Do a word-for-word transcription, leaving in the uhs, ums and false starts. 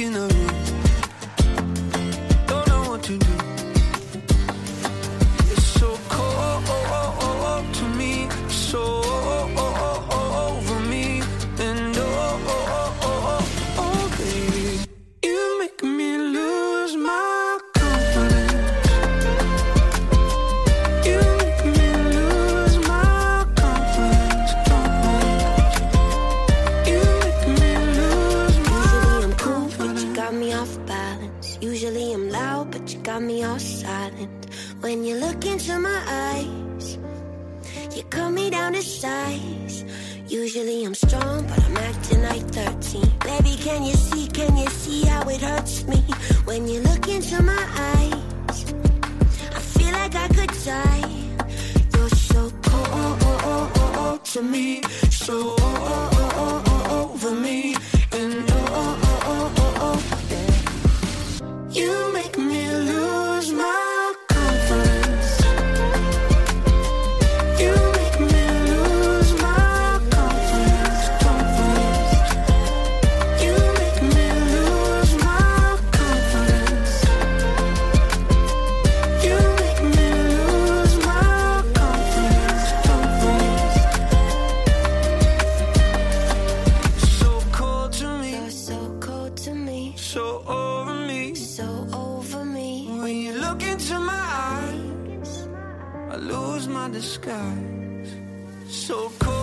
in the room. Don't know what to do. It's so cold to me, so over me, and oh, oh, oh, oh, baby, you make me lose my confidence. You make me lose my confidence, confidence. You make me lose my Usually I'm cool, but confidence. you got me off balance. Usually I'm loud, but you got me all silent. When you look into my eyes, you cut me down to size. Usually I'm strong, but I'm acting like thirteen. Baby, can you see, can you see how it hurts me? When you look into my eyes, I feel like I could die. You're so cold to me, so over me, and oh, oh, oh, oh, oh, yeah. You make me lose my confidence. You make me lose my confidence, confidence. You make me lose my confidence. You make me lose my confidence, confidence. So cold to me, You're so cold to me, so over me. so over me. When you look into my eyes, I lose my disguise. So cold.